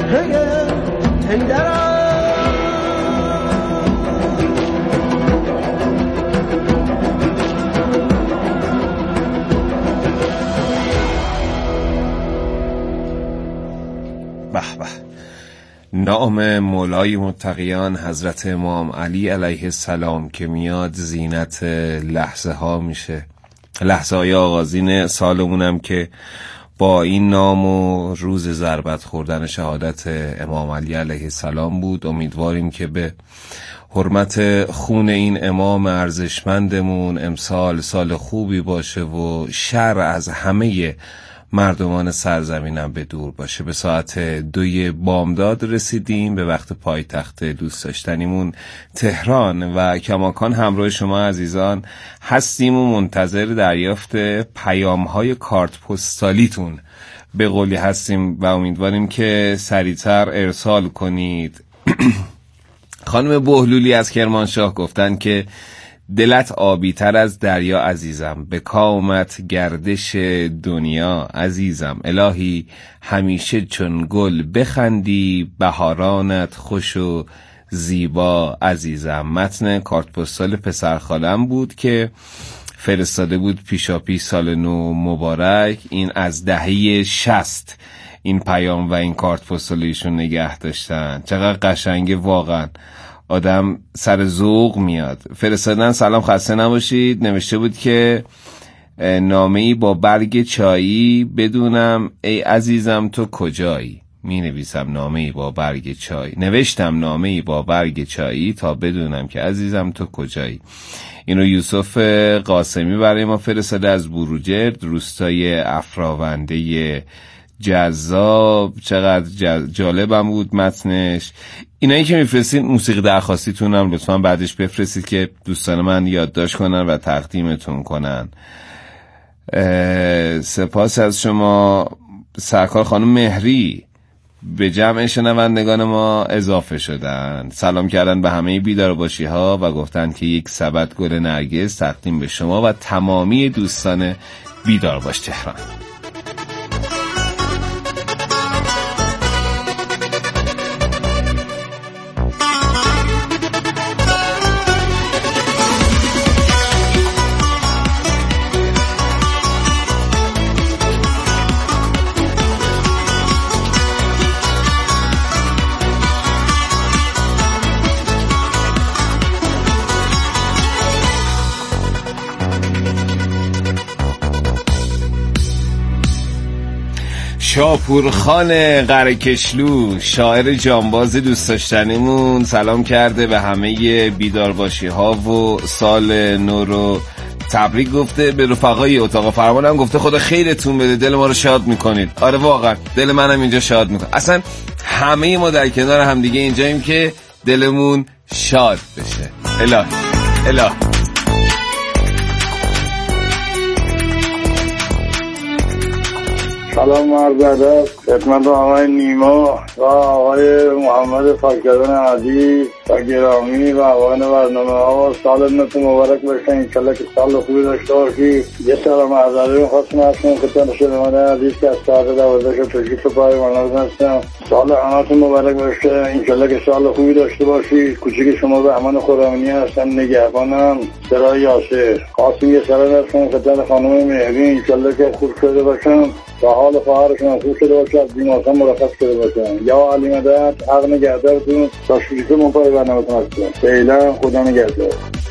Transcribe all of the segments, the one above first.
نام مولای متقیان حضرت امام علی علیه السلام که میاد زینت لحظه ها میشه. لحظه های آغازین سالمونم که با این نام و روز ضربت خوردن شهادت امام علی علیه السلام بود. امیدواریم که به حرمت خون این امام ارزشمندمون امسال سال خوبی باشه و شر از همه مردمان سرزمینم به دور باشه. به ساعت 2 بامداد رسیدیم، به وقت پایتخت دوست داشتنیمون تهران و کماکان همراه شما عزیزان هستیم و منتظر دریافت پیام‌های کارت پستالیتون به قولی هستیم و امیدواریم که سریعتر ارسال کنید. خانم بهلولی از کرمانشاه گفتن که دلت آبی‌تر از دریا عزیزم، به کامت گردش دنیا عزیزم، الهی همیشه چون گل بخندی، بهارانت خوش و زیبا عزیزم. متن کارت پستال پسرخالم بود که فرستاده بود پیشاپیش سال نو مبارک. این از دهه 60 این پیام و این کارت پستال ایشون نگه داشتن. چقدر قشنگه واقعا، آدم سر ذوق میاد. فرستادن سلام خسته نباشید، نوشته بود که نامه‌ای با برگ چایی بدونم ای عزیزم تو کجایی. می نویسم نامه‌ای با برگ چای، نوشتم نامه‌ای با برگ چایی تا بدونم که عزیزم تو کجایی. اینو یوسف قاسمی برای ما فرستاده از بروجرد، روستای افراونده جذاب. چقدر جالبم بود متنش. اینایی که میفرستید موسیقی درخواستیتون هم لطفاً بعدش بفرستید که دوستان من یادداشت کنن و تقدیمتون کنن. سپاس از شما. سرکار خانم مهری به جمع شنوندگان ما اضافه شدن، سلام کردن به همه بیدار باشی ها و گفتن که یک سبد گل نرگس تقدیم به شما و تمامی دوستان بیدار باش تهران. شاپورخان قره‌کشلو، شاعر جانباز دوست داشتنیمون، سلام کرده به همه بیدارباشی ها و سال نو رو تبریک گفته. به رفقای اتاق فرمانم گفته خدا خیرتون بده، دل ما رو شاد میکنید. آره واقعا دل منم اینجا شاد میکنه. اصلا همه ما در کنار هم دیگه اینجاییم که دلمون شاد بشه. الهی سلام عرض ادب خدمت آقای نیما و آقای محمد فاکران عزیز و گرامی و آقایان برنامه ها. سال نوتون مبارک باشه، انشالله که سال خوبی داشته باشید. یه سلام عرض خواستم از خدمت شما عزیز که از ساعت 12 تشریف پای منازل هستم. سال همتون مبارک باشه، انشالله که سال خوبی داشته باشید. کوچیک شما به امان خرامانی هستم، نگهبانم سرای یاسر. خواستم یه سلام از خدمت خانم مهری، انشالله که خوب شده باشم و حال خواهرشون خوب شده باشه، از بیمارستان مرخص شده باشن. یا علی مدد حق نگهدارتون تا شریف منپای برنامه‌تون هستم. فعلا خدا نگهدار.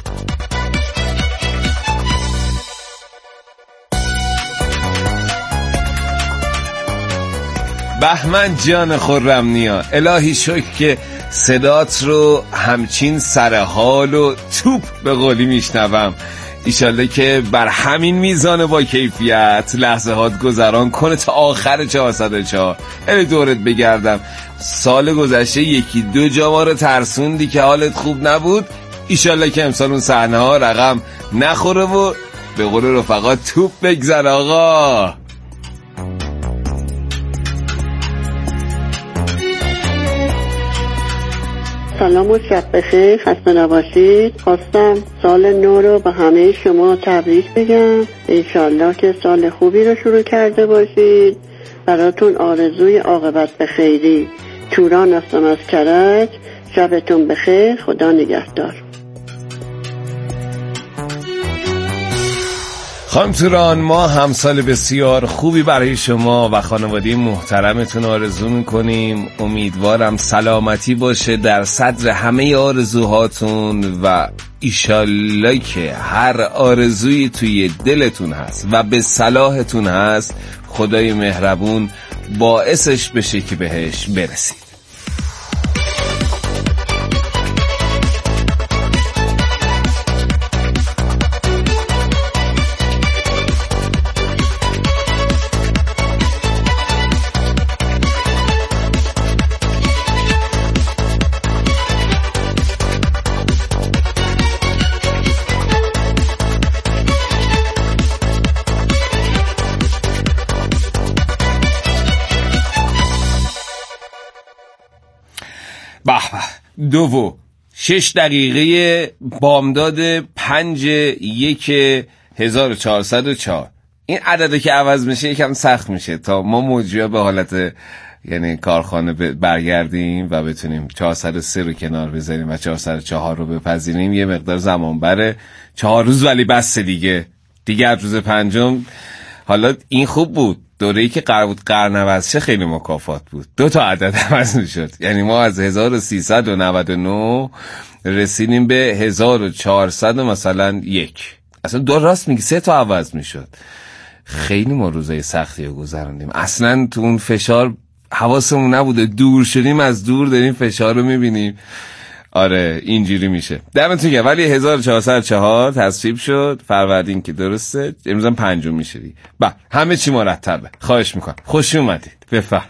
بهمن جان خرمنیا، الهی شکر که صدات رو همچین سرحال و توپ به قولی میشنوم. ایشالله که بر همین میزان با کیفیت لحظه هات گذران کنه تا آخر 404. دورت بگردم. سال گذشته 1-2 جا ما رو ترسوندی که حالت خوب نبود. ایشالله که امسال اون صحنه ها رقم نخوره و به قول رفقا توپ بگذر آقا. سلام و شب بخیر، خسته نباشید. خواستم سال نو رو به همه شما تبریک بگم. انشالله که سال خوبی رو شروع کرده باشید. براتون آرزوی عاقبت به خیری توران هستم از کرج. شبتون بخیر، خدا نگهدار. خانم توران، ما همسال بسیار خوبی برای شما و خانواده محترمتون آرزو میکنیم. امیدوارم سلامتی باشه در صدر همه آرزوهاتون و ایشالله که هر آرزویی توی دلتون هست و به صلاحتون هست خدای مهربون باعثش بشه که بهش برسید. به 2:06 بامداد 5/1/1404. این عدده که عوض میشه یکم سخت میشه تا ما موجیا به حالت یعنی کارخانه برگردیم و بتونیم 403 رو کنار بذاریم و 404 رو بپذیریم. یه مقدار زمان بره، 4 روز ولی بس دیگه از روز 5. حالا این خوب بود، دوره‌ای که قرار بود قرن عوض شه خیلی مکافات بود، 2 تا عدد عوض میشد. یعنی ما از 1399 رسیدیم به 1400 مثلا 1. اصلا 2 راست میگی 3 تا عوض میشد. خیلی ما روزای سختی رو گذروندیم. اصلا تو اون فشار حواسمون نبوده، دور شدیم از دور داریم فشار رو میبینیم. آره اینجوری میشه. دمتون گرم. ولی 1404 تصویب شد، فروردین که درسته، امروز هم 5 میشه دیگه. همه چی مرتبه. خواهش میکنم. خوش اومدید. بفرمایید.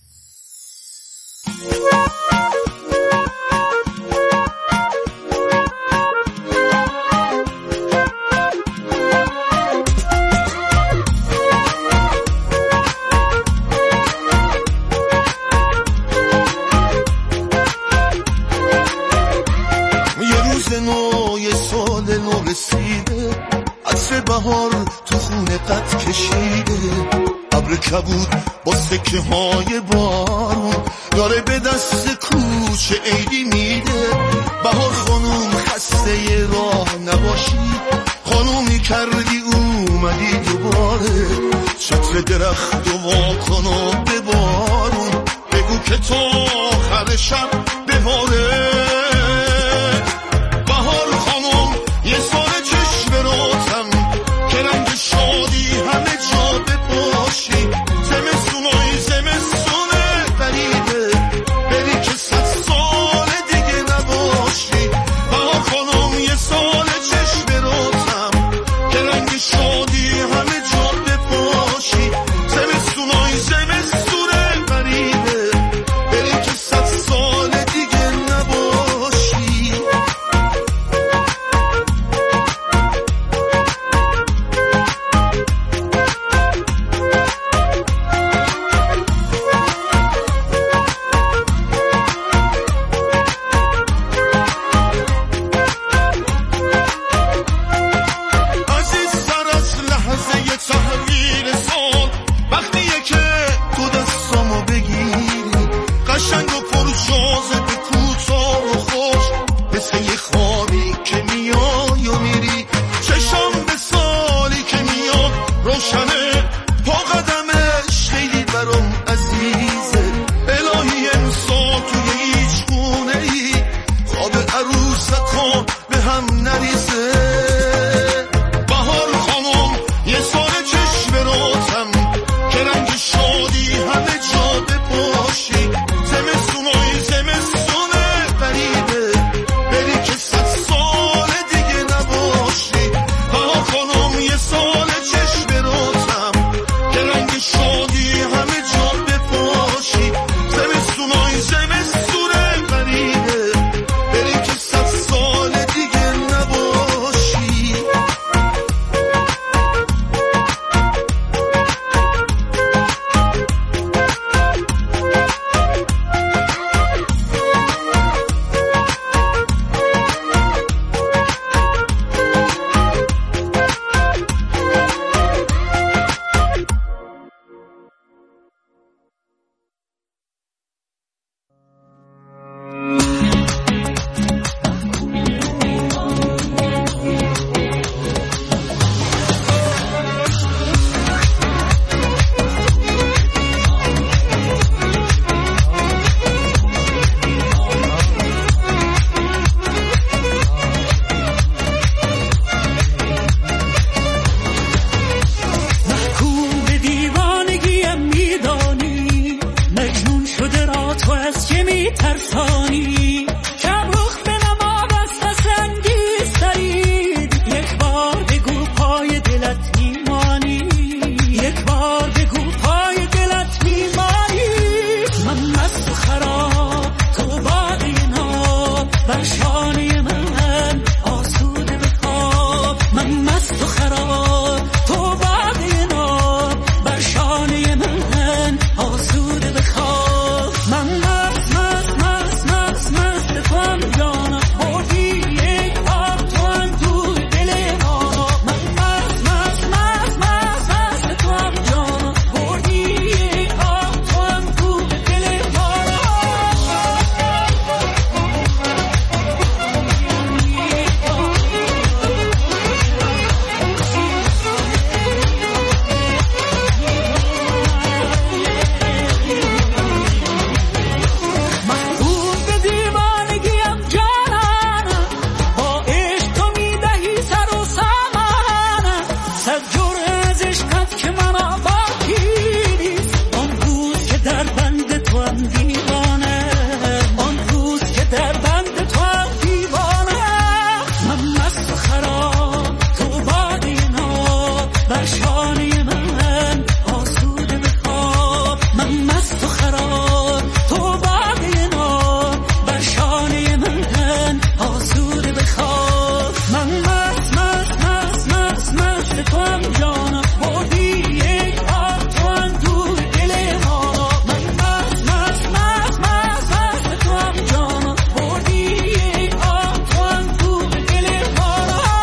بهار تو خونه قد کشیده، ابر کبود با سکه های بارون داره به دست کوچه عیدی میده. بهار خانوم خسته راه نباشی، خانومی کردی اومدی دوباره، چتر درخت و واکن و ببارون، بگو که تا آخر شب بهاره. بهار خانوم یه سال چشم راتم که رنگ شادی همه جا بپاشی، زمستونای زمستونه غریبه بری که 100 سال دیگه نباشی. بهار خانم یه سال چشم راتم که رنگ شادی همه جا بپاشی، زمستونای زمستونه غریبه بری که 100 سال دیگه نباشی. زمستونای بی ترسانی کبروخ به نماد است سنگی سرید یک بار بگو پای دلت میمانی یک بار بگو پای دلت میمانی من مست و خراب تو باقی ناب بر شانه من آسوده بخواب من مست و خراب تو باقی ناب بر شانه من آسوده بخواب من مست مست مست مست مست تو هم جانم بردی یک بار تو هم تو دل ما من مست مست مست مست مست تو هم جانم بردی یک بار تو هم تو دل ما محبوب به دیوانگیم جانانم با عشق تو میدهی سر و سامانم صد جور از عشقت که من باقی نیست آن روز که در بند تو هم دیوانم آن روز که در بند تو هم دیوانم من مست و خراب تو باقی ناب بر شانه من آسوده بخواب من مست و خراب تو باقی ناب بر شانه من آسوده بخواب من مست مست مست مست مست تو هم جانم بردی یک بار تو هم تو دل ما من مست مست مست مست مست تو هم جانم بردی یک بار تو هم تو دل ما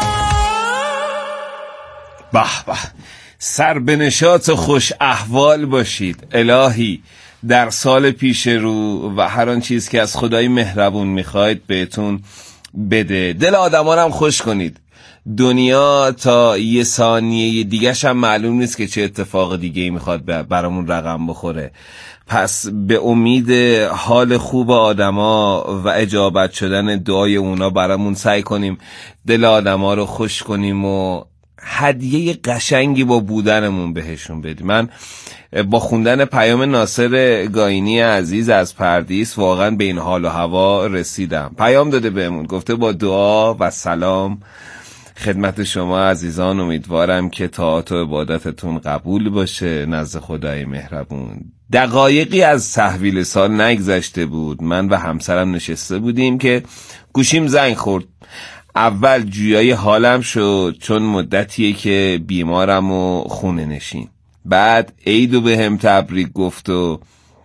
به به، سر به نشاط و خوش احوال باشید. الهی در سال پیش رو و هر آن چیز که از خدای مهربون میخواید بهتون بده. دل آدما رو هم خوش کنید. دنیا تا یه ثانیه دیگه‌ش هم معلوم نیست که چه اتفاق دیگه‌ای میخواد برامون رقم بخوره. پس به امید حال خوب آدما و اجابت شدن دعای اونا برامون سعی کنیم دل آدما رو خوش کنیم و هدیه قشنگی با بودنمون بهشون بدیم. من با خوندن پیام ناصر گاینی عزیز از پردیس واقعا به این حال و هوا رسیدم. پیام داده بهمون، گفته با دعا و سلام خدمت شما عزیزان، امیدوارم که طاعت و عبادتتون قبول باشه نزد خدای مهربون. دقایقی از تحویل سال نگذشته بود، من و همسرم نشسته بودیم که گوشیم زنگ خورد. اول جویای حالم شد چون مدتیه که بیمارم و خونه نشین. بعد عیدو به هم تبریک گفت و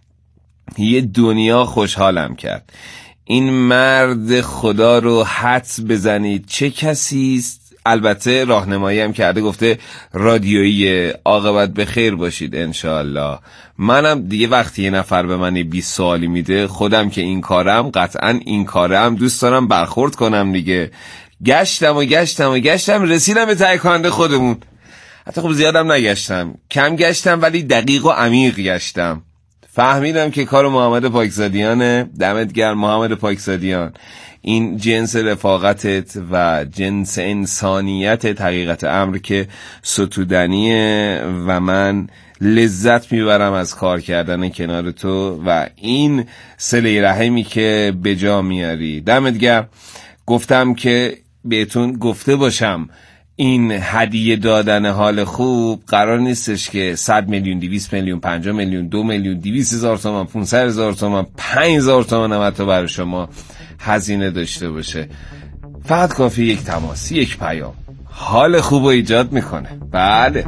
یه دنیا خوشحالم کرد. این مرد خدا رو حدس بزنید چه کسیست؟ البته راهنمایی هم کرده، گفته رادیویی. عاقبت به خیر باشید انشاءالله. منم دیگه وقتی یه نفر به من 20 سوالی میده، خودم که این کارم قطعا این کارم دوست دارم برخورد کنم دیگه. گشتم رسیدم به ته کانده خودمون. حتی خب زیادم نگشتم، کم گشتم ولی دقیق و عمیق گشتم. فهمیدم که کار محمد پاکزادیانه. دمت گرم محمد پاکزادیان. این جنس رفاقتت و جنس انسانیت حقیقت امر که ستودنیه و من لذت میبرم از کار کردن کنار تو و این صله رحمی که به جا میاری. دمت گرم. گفتم که بهتون گفته باشم این هدیه دادن حال خوب قرار نیستش که 100 میلیون 200 میلیون 50 میلیون 2 میلیون 200,000 تومان 500,000 تومان 5,000 تومان هم حتی برای شما هزینه داشته باشه. فقط کافی یک تماس، یک پیام حال خوب رو ایجاد میکنه. بله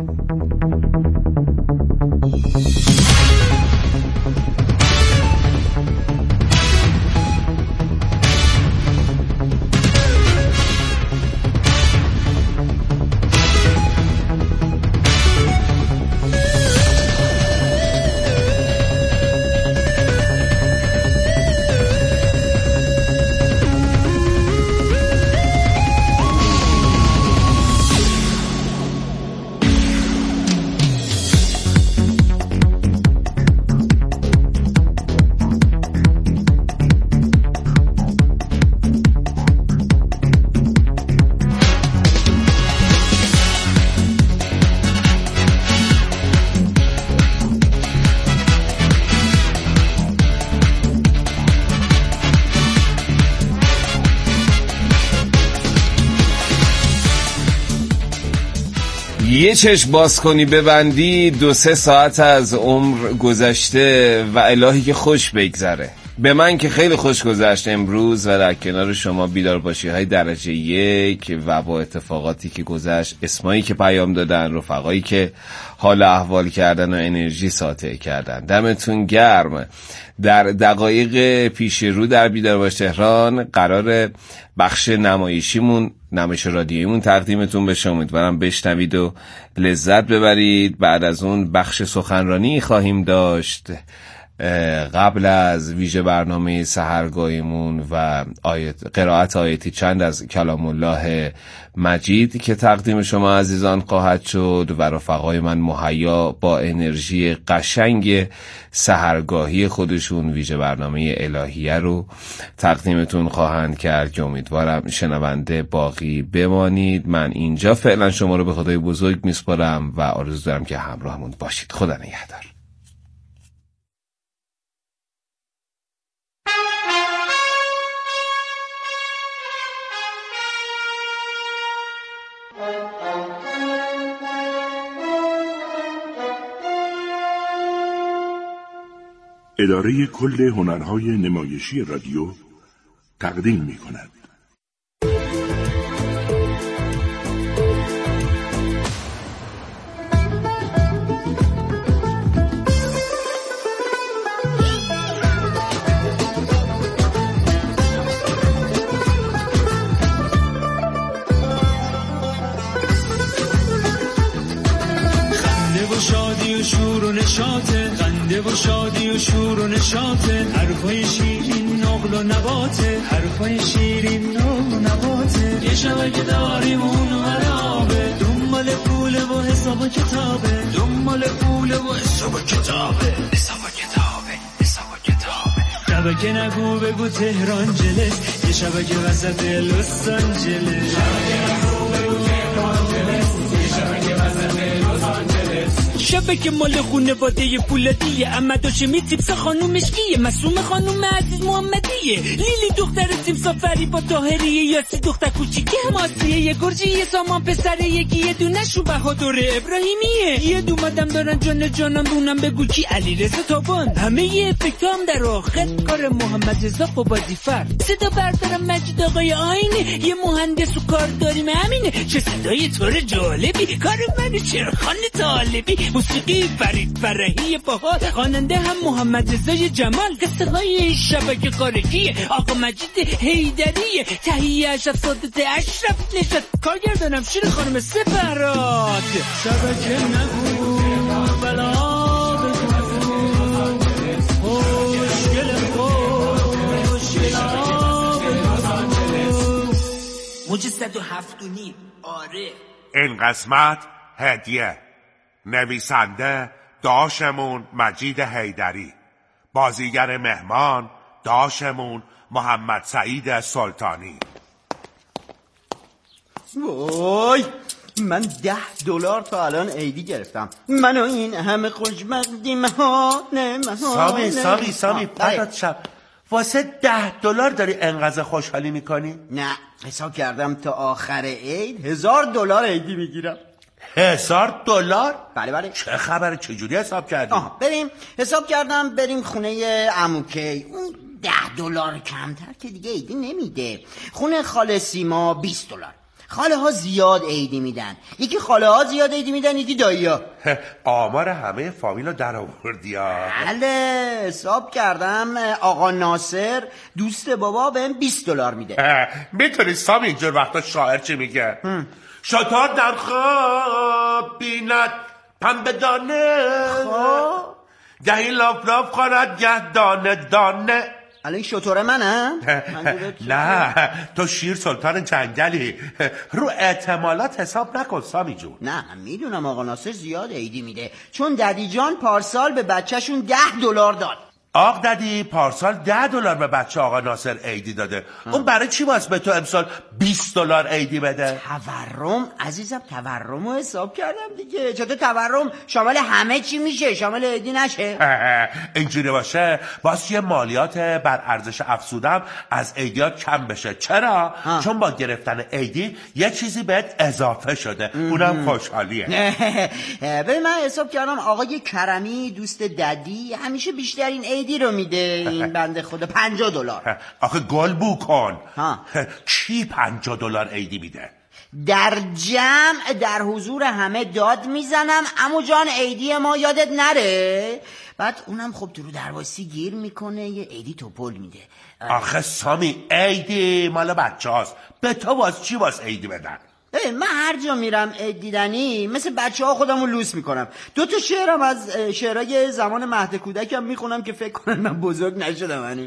یه چشم باز کنی ببندی 2-3 ساعت از عمر گذشته و الهی که خوش بگذره. به من که خیلی خوش گذشت امروز و در کنار شما بیدار باشی های درجه 1 و با اتفاقاتی که گذشت، اسمایی که پیام دادن، رفقایی که حال احوال کردن و انرژی ساطع کردن. دمتون گرم. در دقایق پیش رو در بیدار باش تهران قرار بخش نمایشیمون، نمایش رادیوییمون تقدیمتون بشه. امیدوارم بشنوید و لذت ببرید. بعد از اون بخش سخنرانی خواهیم داشت قبل از ویژه برنامه سحرگاهیمون و قرائت آیاتی چند از کلام الله مجید که تقدیم شما عزیزان خواهد شد و رفقای من مهیا با انرژی قشنگ سحرگاهی خودشون ویژه برنامه الهیه رو تقدیمتون خواهند کرد که امیدوارم شنونده باقی بمانید. من اینجا فعلا شما رو به خدای بزرگ میسپارم و آرزو دارم که همراهمون باشید. خدا نگهدار. اداره کل هنرهای نمایشی رادیو تقدیم می‌کند. شور و نشاطه، خنده و شادی و شور و نشاطه، حرفای شیرین نقل و نباته، حرفای شیرین نقل و نباته. یه شبه که داریم اون ورابه، دنبال پوله و حساب کتابه، دنبال پوله و حساب کتابه، حساب کتابه، حساب کتابه. شبه که نگو بگو تهران جلس، یه شبه که وسط لس آنجلس، شبه که نگو بگو تهران جلس، یه شبه که وسط لس آنجلس. شبه که مال خونواده پولادیه، احمد هاشمی تیپس خانوم مشکیه، مسوم خانوم عزیز محمدیه، لیلی دختر سیمسافری با طاهریه، یاسی دختر کوچیکه ماسیه، یه گرجی یه سامان پسره، یکی یه دونه شو بهادر ابراهیمیه، یه دومدم دارن جان جانم دونم بگو کی علیرضا تابان. همه یه افکتام در آخر کار محمد رضا قبادی فرد، صدا بردارم مجید آقای آینه، یه مهندس و کار داریم همینه. چه صدای طور جالبی، کار منو چرخان طالبی، موسیقی فرید فرحی باحال، خواننده هم محمد رضای جمال، قصه های شبکه خارجی آقا مجید حیدریه، تهیه اشرف سادات اشرف نشد، کارگردانم شیر خانم سپراد. شبکه نگو بلا بگو خوشگل خوشگل موج 107.5. آره این قسمت هدیه. نویسنده داشمون مجید حیدری، بازیگر مهمان داشمون محمد سعید سلطانی. وای من $10 تا الان عیدی گرفتم، من و این همه خوشبختی مهانه. سامی پدات شب واسه $10 داری انقدر خوشحالی میکنی؟ نه حساب کردم تا آخر عید $1000 عیدی میگیرم. $1000؟ بله. چه خبره؟ چجوری حساب کردی؟ بریم حساب کردم بریم خونه عموکی، اون $10 کمتر که دیگه عیدی نمیده. خونه خاله سیما $20. خاله ها زیاد عیدی میدن، یکی خاله ها زیاد عیدی میدن، یکی دایی ها. آمار همه فامیلو در آوردی ها. بله حساب کردم آقا ناصر دوست بابا بهم $20 میده. میتونی سامی اینجور وقتا شاعر چی میگه؟ شطار در خواب بیند پنبه دانه، گهی لاف لاف خورد گه دانه دانه. الان این شطور منم؟ نه تو شیر سلطان جنگلی. رو احتمالات حساب نکن سامی جون. نه من میدونم آقا ناصر زیاد عیدی میده، چون ددی جان پارسال به بچهشون $10 داد. آق ددی پارسال $10 به بچه آقا ناصر عیدی داده. اون برای چی باز به تو امسال $20 عیدی بده؟ تورم عزیزم، تورم رو حساب کردم دیگه. چطور تورم شامل همه چی میشه، شامل عیدی نشه؟ اینجوری باشه باز یه مالیات بر ارزش افزودم از عیدیات کم بشه. چرا؟ چون با گرفتن عیدی یه چیزی بهت اضافه شده، اونم خوشحالیه. ببین من حساب کردم آقای کرمی دوست ددی همیشه بیشترین عیدی رو میده. این بنده خدا $50. آخه گل بو کن. کی $50 عیدی میده؟ در جمع در حضور همه داد میزنم عمو جان عیدی ما یادت نره. بعد اونم خب تو رو درواسی گیر میکنه یه عیدی توپل میده. آخه سامی عیدی مال بچه هاست، به تو باز چی باز عیدی بدن؟ من هر جا میرم عید دیدنی مثل بچه ها خودمو لوس میکنم. 2 شعرم از شعرهای زمان مهد کودکم میخونم که فکر کنن من بزرگ نشدم هنوز.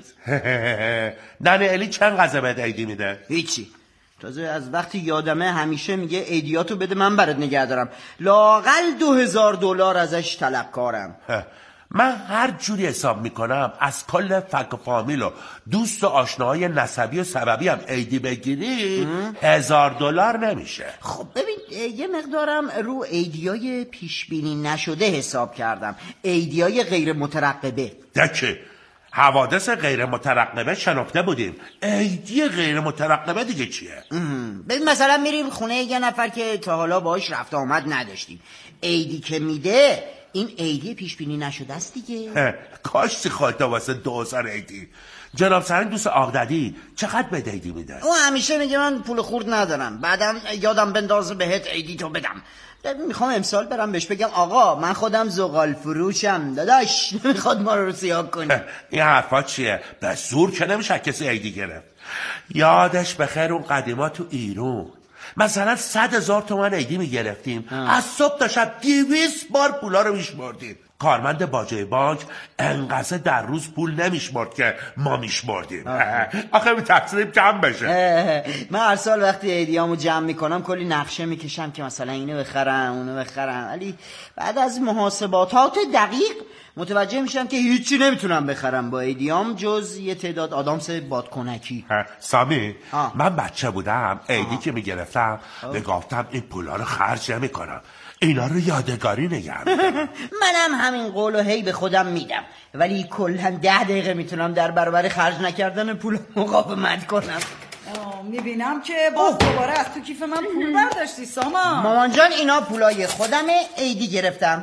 ننه الی چند غذا بهت عیدی میده؟ هیچی. تازه از وقتی یادمه همیشه میگه عیدیاتو بده من برات نگه دارم. لااقل $2000 ازش طلبکارم. من هر جوری حساب میکنم از کل فک و فامیل و دوست و آشناهای نسبی و سببی هم عیدی بگیری $1000 نمیشه. خب ببین یه مقدارم رو عیدیای پیش بینی نشده حساب کردم، عیدیای غیر مترقبه. دکه حوادث غیر مترقبه شنفته بودیم، عیدی غیر مترقبه دیگه چیه؟ ببین مثلا میریم خونه یه نفر که تا حالا باهاش رفت آمد نداشتیم، عیدی که میده این عیدی پیش بینی نشده است دیگه. کاش خودت واسه 2000 عیدی. جناب سرین دوست آقددی چقدر به عیدی میده؟ او همیشه میگه من پول خورد ندارم، بعدم یادم بندازه بهت عیدی تو بدم. میخوام امسال برم بهش بگم آقا من خودم زغال فروشم داداش، نمیخواد ما رو سیاه کنی. این حرفا چیه؟ به زور که نمیشه کسی عیدی گرفت. یادش بخیر اون قدیما تو ایران مثلا 100,000 تومان عیدی میگرفتیم، از صبح تا شب 200 بار پولا رو میشمردیم. کارمند باجه بانک انقدر در روز پول نمیشمرد که ما میشمردیم. آخه می تقصیریم کم بشه. من هر سال وقتی عیدیامو جمع میکنم کلی نقشه میکشم که مثلا اینو بخرم اونو بخرم، ولی بعد از محاسباتات دقیق متوجه میشم که هیچی نمیتونم بخرم با عیدیام جز یه تعداد آدامس بادکنکی. سامی من بچه بودم عیدی که میگرفتم میگفتم این پولا رو خرج نمیکنم، اینا رو یادگاری نگه می‌دارم. منم همین قولو هی به خودم میدم، ولی کلا 10 دقیقه میتونم در برابر خرج نکردن پول مقاومت کنم. میبینم که باز دوباره از تو کیف من پول برداشتی سامان. مامان جان اینا پولای خودمه، عیدی گرفتم.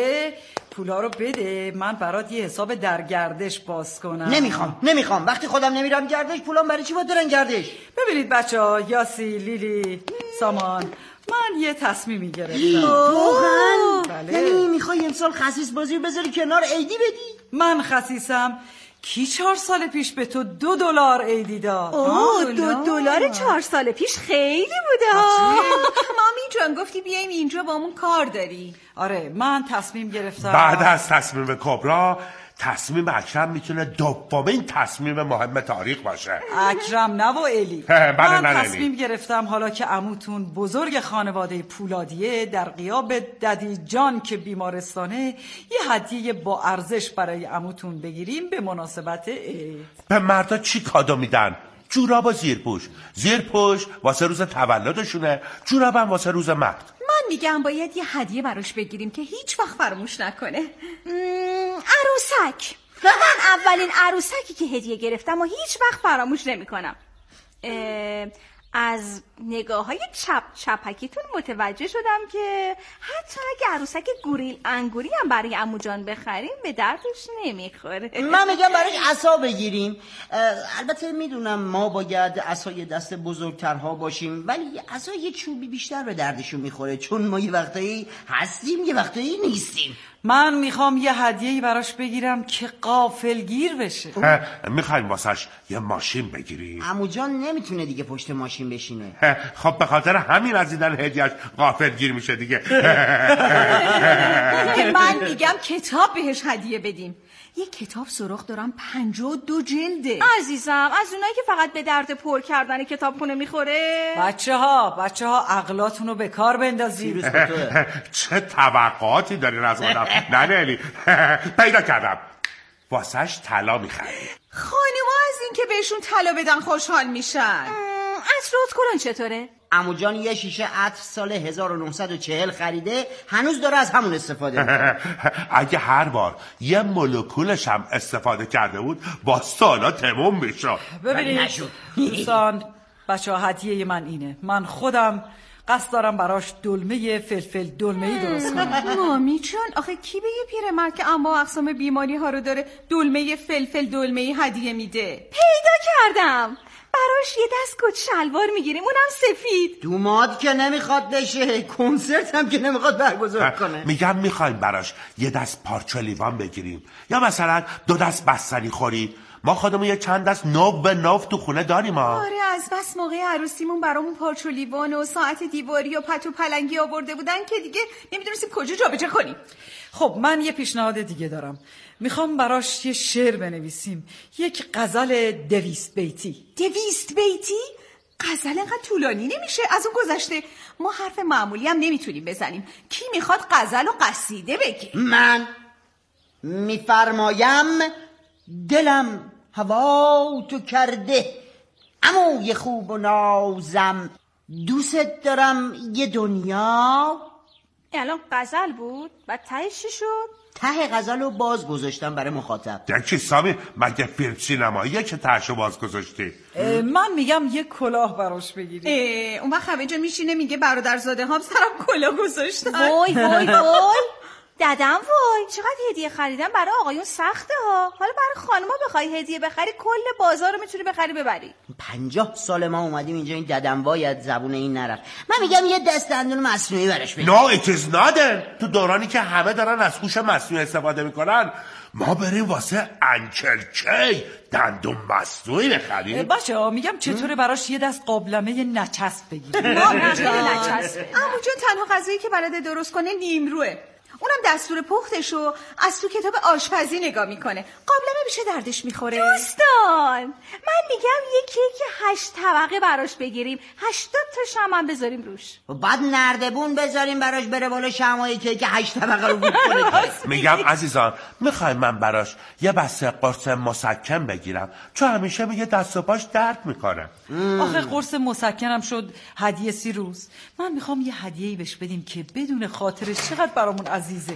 پولا رو بده من برات یه حساب در گردش باز کنم. نمیخوام وقتی خودم نمیرم گردش پولام برای چی باید برن گردش؟ ببینید بچه‌ها، یاسی، لیلی، سامان، من یه تصمیمی گرفتم. واقعا؟ بله. یعنی میخوای امسال خسیس بازی بذاری کنار عیدی بدی؟ من خسیسم؟ کی 4 سال پیش به تو $2 عیدی داد؟ $2 4 سال پیش خیلی بوده. مامی جان گفتی بیایم اینجا با همون کار داری. آره من تصمیم گرفتم بعد از تصمیم کبرا تصمیم اکرم میتونه دومین تصمیم مهم تاریخ باشه. اکرم نه و الی. من تصمیم گرفتم حالا که عموتون بزرگ خانواده پولادیه در غیاب ددی جان که بیمارستانه یه هدیه با ارزش برای عموتون بگیریم به مناسبت عید. به مردا چی کادو میدن؟ جوراب و زیرپوش واسه روز تولدشونه، جورابم واسه روز مرد. من میگم باید یه هدیه براش بگیریم که هیچ وقت فراموش نکنه. عروسک. من اولین عروسکی که هدیه گرفتم و هیچ وقت فراموش نمیکنم. از نگاه‌های چپکیتون متوجه شدم که حتی اگه عروسک گوریل انگوری هم برای عمو جان بخریم به دردش نمیخوره. من میگم براش عصا بگیریم. البته میدونم ما باید عصای دست بزرگترها باشیم، ولی عصا یه چوبی بیشتر به دردشون میخوره، چون ما یه وقتایی هستیم یه وقتایی نیستیم. من میخوام یه هدیه‌ای براش بگیرم که غافلگیر بشه. میخوایم واسش یه ماشین بگیریم. عمو جان نمیتونه دیگه پشت ماشین بشینه. خب به خاطر همین از دیدن هدیه‌اش غافلگیر میشه دیگه. من میگم کتاب بهش هدیه بدیم. یه کتاب سراغ دارم 52 جلده. عزیزم از اونایی که فقط به درد پر کردن کتابخونه میخوره. بچه‌ها عقلاتونو به کار بندازید. چه توقعاتی دارین از آدم؟ نه پیدا کردم. واسش طلا میخریم. خانوما از این که بهشون طلا بدن خوشحال میشن. عطر ادکلن چطوره؟ عمو جان یه شیشه عطر سال 1940 خریده، هنوز داره از همون استفاده میکنه. اگه هر بار یه مولکولش هم استفاده کرده بود با سالا تموم میشه. ببینید دوستان، بچه‌ها هدیه من اینه. من خودم قصد دارم براش دلمه فلفل دلمه‌ای درست کنم. مامی جان آخه کی به یه پیرمرد که اما اقسام بیماری ها رو داره دلمه فلفل دلمه‌ای هدیه میده؟ پیدا کردم، براش یه دست کت شلوار میگیریم، اونم سفید. دوماد که نمیخواد بشه، کنسرت هم که نمیخواد برگزار کنه. میگم میخوایم براش یه دست پارچه لیوان بگیریم یا مثلا 2 دست بستنی خوری. ما خودمون یه چند دست نو به نو تو خونه داریم ها. آره از بس موقع عروسیمون برامون پارچه و لیوان و ساعت دیواری و پتو پلنگی آورده بودن که دیگه نمیدونستیم کجا جابجا کنیم. خب من یه پیشنهاد دیگه دارم. میخوام براش یه شعر بنویسیم، یک غزل 200 بیتی. 200 بیتی؟ غزل انقدر طولانی نمیشه. از اون گذشته ما حرف معمولی هم نمیتونیم بزنیم. کی میخواد غزل و قصیده بگه؟ من میفرمایم دلم هوا تو کرده، عموی خوب و نازم، دوست دارم یه دنیا. الان غزل بود بعد تهش چی شد؟ ته غزل رو باز گذاشتم برای مخاطب. چی سامی مگه فیلم سینماییه که تهشو باز گذاشتی؟ من میگم یه کلاه براش بگیری. اون وقت همه جا میشینه میگه برادرزاده هم سرم کلاه گذاشتن. وای وای وای ددم وای، چقدر هدیه خریدن برای آقایون سخته ها. حالا برای خانوما بخوای هدیه بخری کل بازار رو میتونی بخری ببری. 50 سال ما اومدیم اینجا این ددم وای از زبون این نرفت. من میگم یه دست دندون مصنوعی براش بگیر. No it is not. تو دورانی که همه دارن از هوش مصنوعی استفاده میکنن ما بریم واسه انکل کی دندون مصنوعی بخریم. بچه‌ها میگم چطوره براش یه دست قابلمه نچسب بگیریم. عمو جون تنها غذایی که بلده درست کنه نیمروه. اونم دستور پختشو از تو کتاب آشپزی نگاه میکنه. قابلمه میشه دردش میخوره. دوستان من میگم یه کیک 8 طبقه براش بگیریم، 80 تا شمع بذاریم روش. بعد نردبون بذاریم براش بره بالا شمعای کیک 8 طبقه رو بود کنه. میگم عزیزان میخوایم من براش یه بسته قرص مسکن بگیرم چون همیشه میگه دست و پاش درد میکنه. آخه قرص مسکنم شد هدیه 30 روز. من میخوام یه هدیه‌ای بهش بدیم که بدون خاطرش چقدر برامون عزیزه.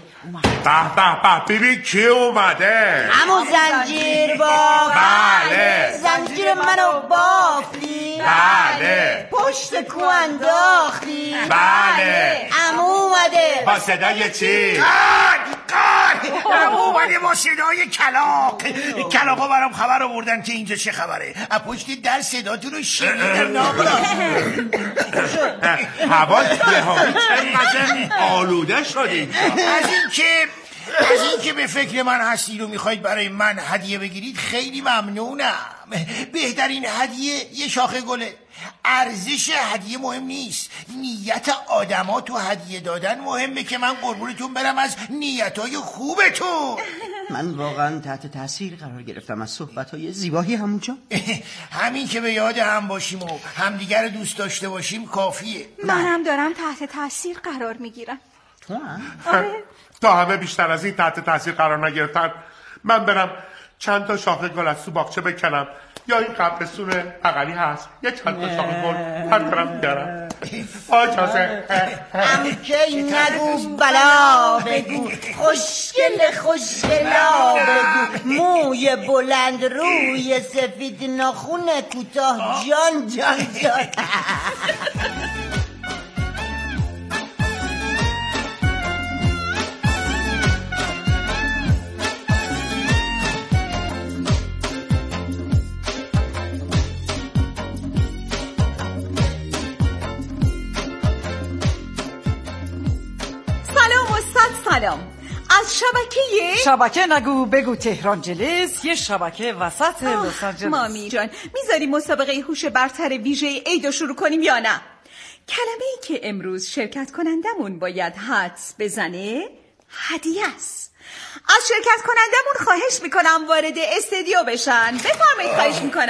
به ببین کی اومده. همون زنجیر بافت. بله. زنجیر منو بافتی. بله. پشت کو انداختی. بله. عمو اومده. با صدای چی؟ عمو اومده با صدای کلاق. کلاقا برام خبر آوردن که اینجا چه خبره. از پشت در صداتون رو شنیدم. هوا بهاری چقدر آلوده شدید. از این که به فکر من هستید و میخواید برای من هدیه بگیرید خیلی ممنونم. بهترین هدیه یه شاخه گله. ارزش هدیه مهم نیست، نیت آدما تو هدیه دادن مهمه که من قربونتون برم از نیتای خوبتون. من واقعا تحت تاثیر قرار گرفتم از صحبت‌های زیبایی همونجا. همین که به یاد هم باشیم و همدیگر دوست داشته باشیم کافیه. منم دارم تحت تاثیر قرار میگیرم. تو هم؟ تا همه بیشتر از این تحت تاثیر قرار نگرفتن من برم چند تا شاخه گل از تو باغچه بکنم یا این قبرستون بغلی هست یه چند تا شاخه گل هر طرف می‌دارم. آجازه امکی نگو بلا بگو، خوشگل بگو، موی بلند روی سفید ناخون کوتاه جان جان جان. سلام. از شبکه نگو بگو تهران جلیس، یه شبکه وسط لس آنجلس. مامی جان میذاری مسابقه هوش برتر ویژه عید شروع کنیم یا نه؟ کلمه‌ای که امروز شرکت کنندمون باید حدس بزنه هدیه است. از شرکت کنندمون خواهش میکنم وارد استودیو بشن. بفرمایید. خواهش میکنم.